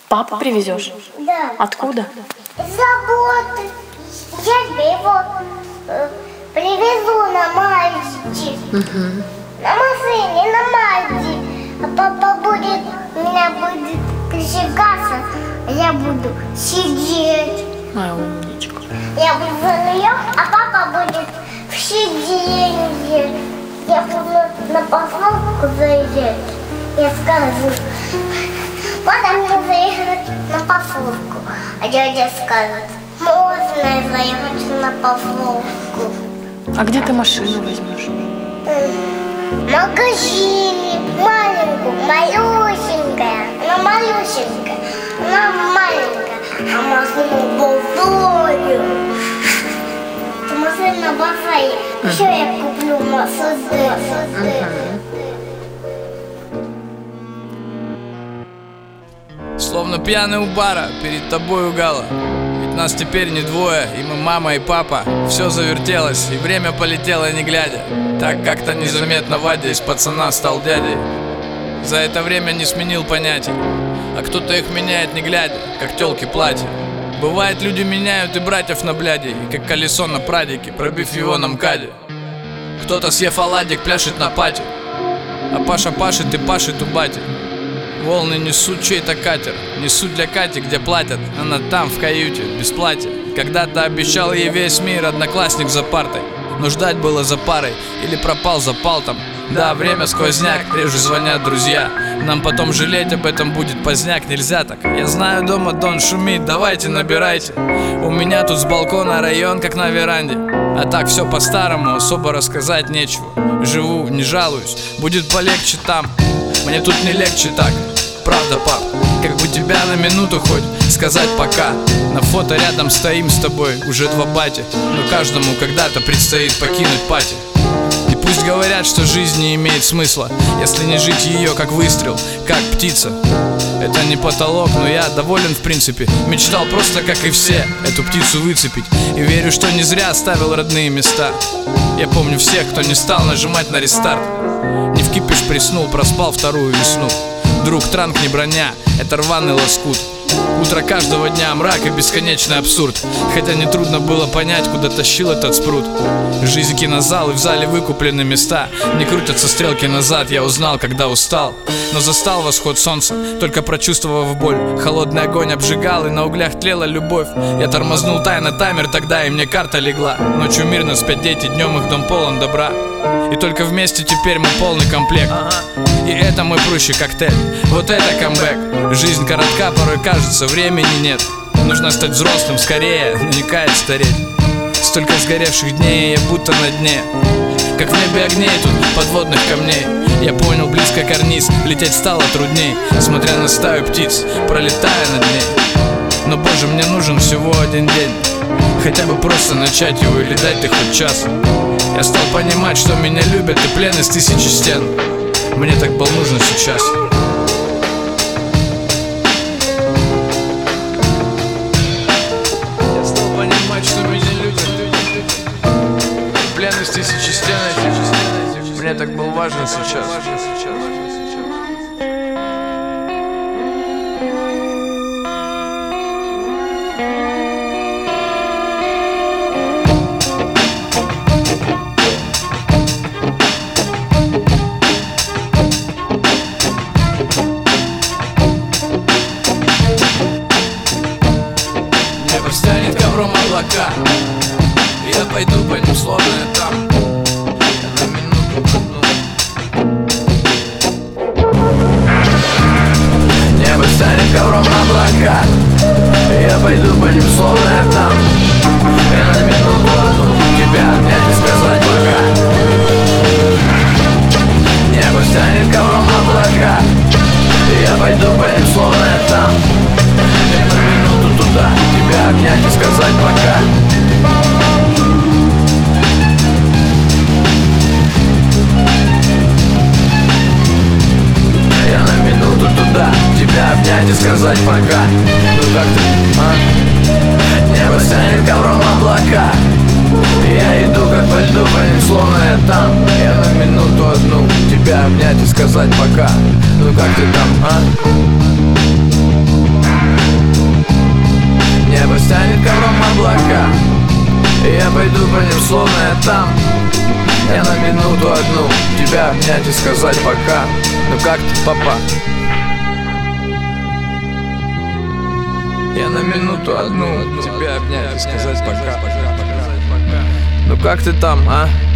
Папу привезешь? Да. Откуда? С работы. Я его привезу на мальчик. На машине, на мальчик. А папа будет, меня будет кричаться, а я буду сидеть. Моя умничка. Я буду за нее, а папа будет в сиденье. Я буду на парковку заезжать. Я скажу, потом мне заехать на парковку. А дядя скажет, можно заехать на парковку. А где ты машину возьмешь? В магазине маленькую, малюсенькая. Она малюсенькая, она маленькая. А машину большую. Машина большая. Еще я куплю машину. Словно пьяный у бара, перед тобой угала. Ведь нас теперь не двое, и мы мама и папа. Все завертелось, и время полетело не глядя. Так как-то незаметно Вадя из пацана стал дядей. За это время не сменил понятий, а кто-то их меняет не глядя, как тёлки платья. Бывает, люди меняют и братьев на бляди, и как колесо на прадике, пробив его на МКАДе. Кто-то, съев оладик, пляшет на пати, а Паша пашет и пашет у бати. Волны несут чей-то катер, несут для Кати, где платят. Она там, в каюте, без платья. Когда-то обещал ей весь мир одноклассник за партой, но ждать было за парой, или пропал запал там. Да, время сквозняк, реже звонят друзья. Нам потом жалеть об этом будет поздняк, нельзя так. Я знаю, дома Дон шумит, давайте набирайте. У меня тут с балкона район, как на веранде. А так все по-старому, особо рассказать нечего. Живу, не жалуюсь, будет полегче там. Мне тут не легче так, правда, пап. Как бы тебя на минуту хоть сказать пока. На фото рядом стоим с тобой, уже два бати. Но каждому когда-то предстоит покинуть пати. И пусть говорят, что жизнь не имеет смысла, если не жить ее как выстрел, как птица. Это не потолок, но я доволен в принципе. Мечтал просто, как и все, эту птицу выцепить. И верю, что не зря оставил родные места. Я помню всех, кто не стал нажимать на рестарт. Не в кипиш приснул, проспал вторую весну. Друг, транк не броня, это рваный лоскут. Утро каждого дня, мрак и бесконечный абсурд. Хотя нетрудно было понять, куда тащил этот спрут. Жизнь кинозал, и в зале выкуплены места. Не крутятся стрелки назад, я узнал, когда устал. Но застал восход солнца, только прочувствовав боль. Холодный огонь обжигал, и на углях тлела любовь. Я тормознул тайно таймер тогда, и мне карта легла. Ночью мирно спят дети, днем их дом полон добра. И только вместе теперь мы полный комплект. И это мой прущий коктейль, вот это камбэк. Жизнь коротка, порой кажется, времени нет. Нужно стать взрослым скорее, но не каясь стареть. Столько сгоревших дней, я будто на дне. Как в небе огней тут, подводных камней. Я понял, близко карниз, лететь стало трудней. Смотря на стаю птиц, пролетая над ней. Но, боже, мне нужен всего один день. Хотя бы просто начать его или дать ты хоть час. Я стал понимать, что меня любят, и плен из 1000 стен мне так был нужен сейчас. Я стал понимать, что меня любят, плен из 1000 стен мне так был важен сейчас. Встанет ковром облака, я пойду по ним, словно я там. Я на минуту одну. Небо станет ковром облака, я пойду по ним, словно я там. Я на минуту одну, тебя обнять и сказать пока. Небо станет ковром облака, я пойду по ним, словно я там. Я на минуту туда, тебя обнять и сказать пока. Я на минуту туда, тебя обнять и сказать пока. Ну как ты, а? Небо станет ковром облака, я иду как по льду, по ним, словно я там. Я на минуту одну, тебя обнять и сказать пока. Ну как ты там, а? пойду по ним, словно я там. Я на минуту одну тебя обнять и сказать пока. Ну как ты, папа? Я на минуту одну тебя обнять и сказать пока. Ну как ты там, а?